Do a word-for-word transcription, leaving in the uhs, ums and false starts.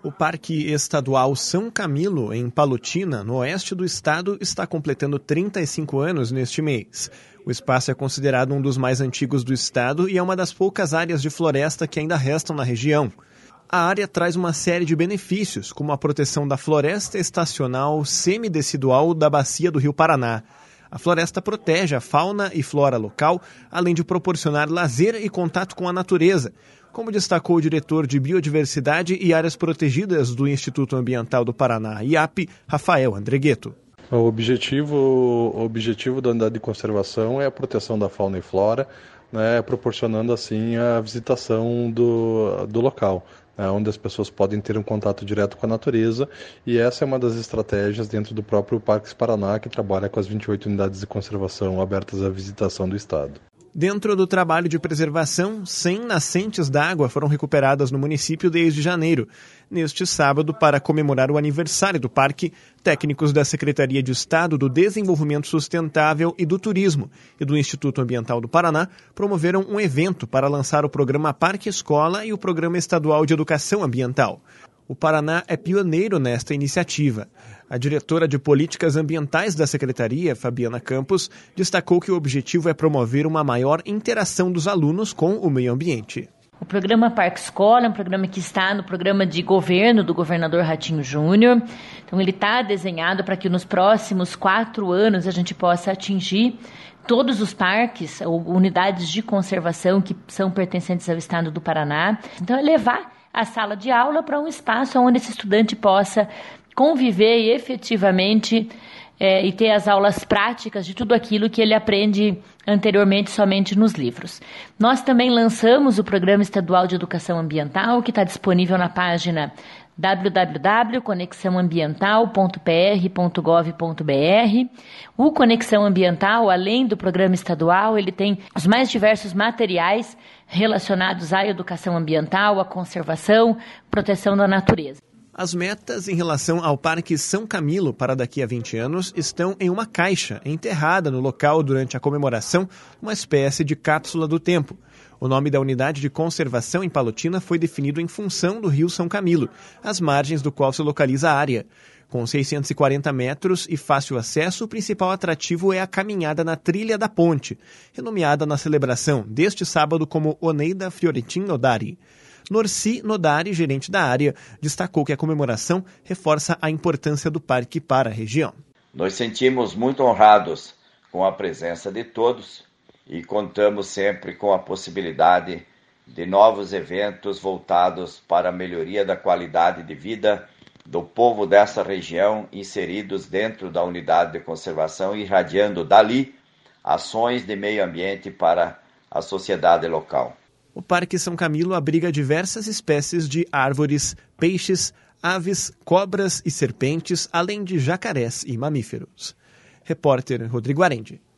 O Parque Estadual São Camilo, em Palotina, no oeste do estado, está completando trinta e cinco anos neste mês. O espaço é considerado um dos mais antigos do estado e é uma das poucas áreas de floresta que ainda restam na região. A área traz uma série de benefícios, como a proteção da floresta estacional semidecidual da bacia do Rio Paraná. A floresta protege a fauna e flora local, além de proporcionar lazer e contato com a natureza, como destacou o diretor de Biodiversidade e Áreas Protegidas do Instituto Ambiental do Paraná, I A P, Rafael Andregueto. O objetivo, o objetivo da unidade de conservação é a proteção da fauna e flora, né, proporcionando assim a visitação do, do local, né, onde as pessoas podem ter um contato direto com a natureza, e essa é uma das estratégias dentro do próprio Parques Paraná, que trabalha com as vinte e oito unidades de conservação abertas à visitação do estado. Dentro do trabalho de preservação, cem nascentes d'água foram recuperadas no município desde janeiro. Neste sábado, para comemorar o aniversário do parque, técnicos da Secretaria de Estado do Desenvolvimento Sustentável e do Turismo e do Instituto Ambiental do Paraná promoveram um evento para lançar o programa Parque Escola e o Programa Estadual de Educação Ambiental. O Paraná é pioneiro nesta iniciativa. A diretora de Políticas Ambientais da Secretaria, Fabiana Campos, destacou que o objetivo é promover uma maior interação dos alunos com o meio ambiente. O programa Parque Escola é um programa que está no programa de governo do governador Ratinho Júnior. Então, ele está desenhado para que nos próximos quatro anos a gente possa atingir todos os parques ou unidades de conservação que são pertencentes ao estado do Paraná. Então, é levar a sala de aula para um espaço onde esse estudante possa conviver e efetivamente é, e ter as aulas práticas de tudo aquilo que ele aprende anteriormente somente nos livros. Nós também lançamos o Programa Estadual de Educação Ambiental, que está disponível na página w w w ponto conexão ambiental ponto p r ponto gov ponto b r. O Conexão Ambiental, além do programa estadual, ele tem os mais diversos materiais relacionados à educação ambiental, à conservação, proteção da natureza. As metas em relação ao Parque São Camilo para daqui a vinte anos estão em uma caixa enterrada no local durante a comemoração, uma espécie de cápsula do tempo. O nome da unidade de conservação em Palotina foi definido em função do rio São Camilo, às margens do qual se localiza a área. Com seiscentos e quarenta metros e fácil acesso, o principal atrativo é a caminhada na Trilha da Ponte, renomeada na celebração deste sábado como Oneida Fiorentin Nodari. Norci Nodari, gerente da área, destacou que a comemoração reforça a importância do parque para a região. Nos sentimos muito honrados com a presença de todos e contamos sempre com a possibilidade de novos eventos voltados para a melhoria da qualidade de vida do povo dessa região, inseridos dentro da unidade de conservação e irradiando dali ações de meio ambiente para a sociedade local. O Parque São Camilo abriga diversas espécies de árvores, peixes, aves, cobras e serpentes, além de jacarés e mamíferos. Repórter Rodrigo Arendi.